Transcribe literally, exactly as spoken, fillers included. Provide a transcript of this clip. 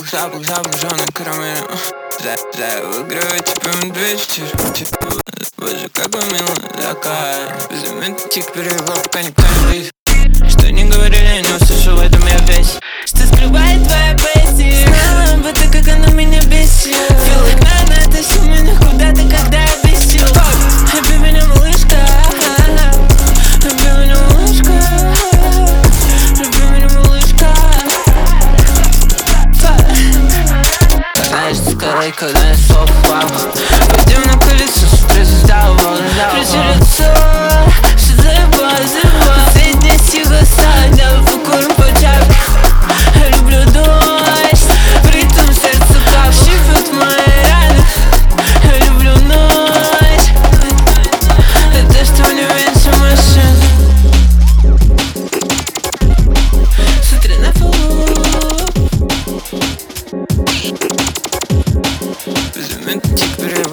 запах, запах жжёной карамели. Зря, зря выигрываю тебе медведь. Боже, как он мило закат. Безумный перевод, пока никто не видит. Что не говорили, я не услышал, в этом я весь. Что скрывает твоя песня? Знала бы ты, как она меня бесит. Feel like надо, тащил меня куда-то, когда я бесил. Люби меня, малышка. Люби меня, малышка. Люби меня, малышка. Знаешь, ты скорей, когда я слов папа. Пойдем на колесо, сюрпризы сдал, Прячу лицо, что заебало, заебало. Последняя сила стала, давай покурим по чапе. Я люблю дождь, при том сердце как щипет мои раны. Я люблю ночь, это что не меньше машин. Смотри на полу. Безумный перевод.